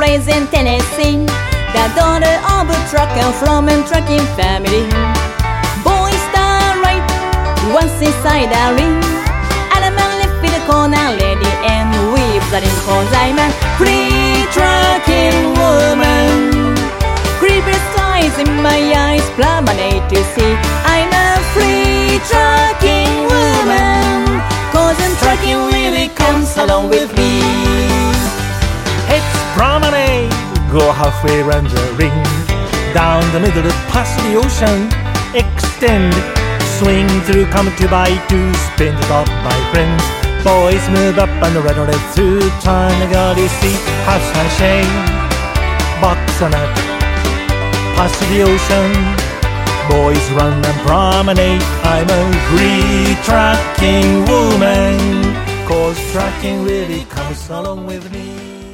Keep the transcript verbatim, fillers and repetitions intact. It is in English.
raised in Tennessee, the daughter of a trucker from a trucking family. Boy star right once inside a ring, and a man left with a corner lady and weaves that in cause I'm a free trucking woman. Creepy skies in my eyes, promenade to see I'm a free trucking woman, cause I'm trucking really comes along with me. It's promenade, go halfway round the ring, down the middle past the ocean, extend, swing through, come to by two, spin the top, my friends. Boys move up and right on left to turn the gully seat, have sunshine, box on it, past the ocean. Boys run and promenade, I'm a free trucking woman, cause trucking really comes along with me.